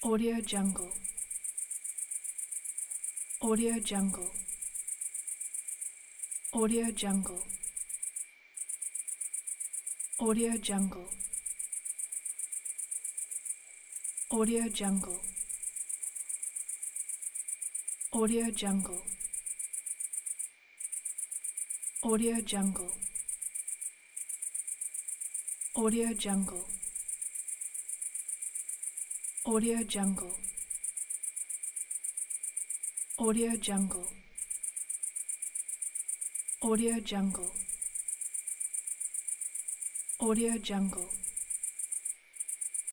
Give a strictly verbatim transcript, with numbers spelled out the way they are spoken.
Audio Jungle. Audio Jungle. Audio Jungle. Audio Jungle. Audio Jungle. Audio Jungle. Audio Jungle. Audio Jungle. Audio Jungle. Audio Jungle. Audio Jungle. Audio Jungle.